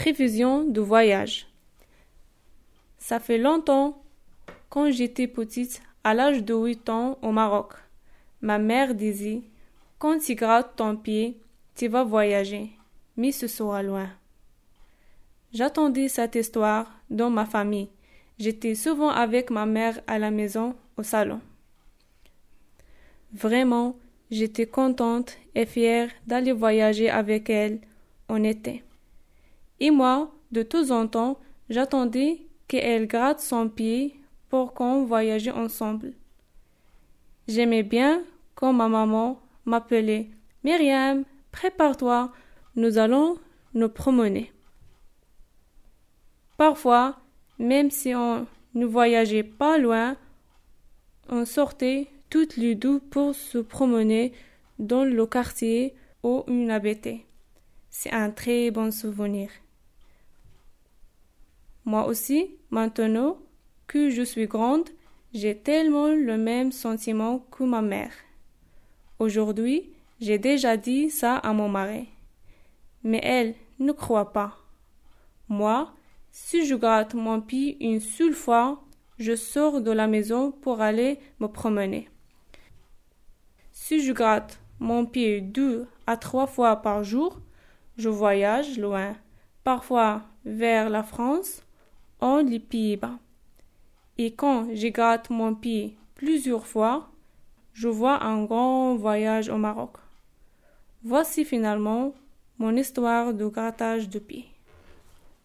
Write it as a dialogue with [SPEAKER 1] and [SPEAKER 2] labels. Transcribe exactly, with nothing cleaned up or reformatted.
[SPEAKER 1] prévisions de voyage. Ça fait longtemps, quand j'étais petite, à l'âge de huit ans au Maroc, ma mère disait « Quand tu grattes ton pied, tu vas voyager, mais ce sera loin. » J'attendais cette histoire dans ma famille. J'étais souvent avec ma mère à la maison, au salon. Vraiment, j'étais contente et fière d'aller voyager avec elle en été. Et moi, de temps en temps, j'attendais qu'elle gratte son pied pour qu'on voyage ensemble. J'aimais bien quand ma maman m'appelait « Myriam, prépare-toi, nous allons nous promener. » Parfois, même si on ne voyageait pas loin, on sortait toutes les deux pour se promener dans le quartier où on habitait. C'est un très bon souvenir. Moi aussi, maintenant que je suis grande, j'ai tellement le même sentiment que ma mère. Aujourd'hui, j'ai déjà dit ça à mon mari. Mais elle ne croit pas. Moi, si je gratte mon pied une seule fois, je sors de la maison pour aller me promener. Si je gratte mon pied deux à trois fois par jour, je voyage loin, parfois vers la France ou les Pays-Bas. Et quand je gratte mon pied plusieurs fois, je vois un grand voyage au Maroc. Voici finalement mon histoire de grattage de pied.